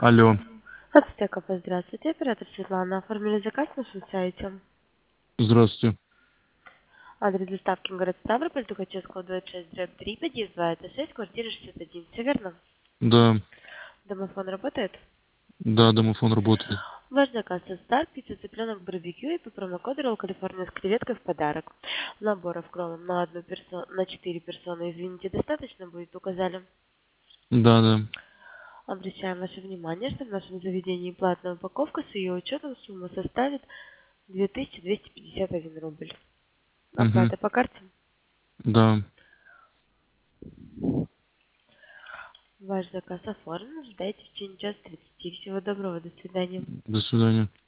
Алло, Ацтеков, здравствуйте. Оператор Светлана. Оформили заказ на нашем сайте. здравствуйте. Адрес доставки город Ставрополь, Тухачевского, 26/3, подъезд 2, это 6, квартира 61. Все верно? Да, Домофон работает? да, домофон работает. Ваш заказ Старт, пицца, цыпленок, барбекю и по промокоду Ролл Калифорния с креветкой в подарок. Наборов кровом на 4 персоны, извините, достаточно будет, указали. Да, да. Обращаем ваше внимание, что в нашем заведении платная упаковка с ее учетом сумма составит 2251 рубль. Угу. Оплата по карте? Да. Ваш заказ оформлен. Ждайте в течение часа 30. Всего доброго. До свидания. До свидания.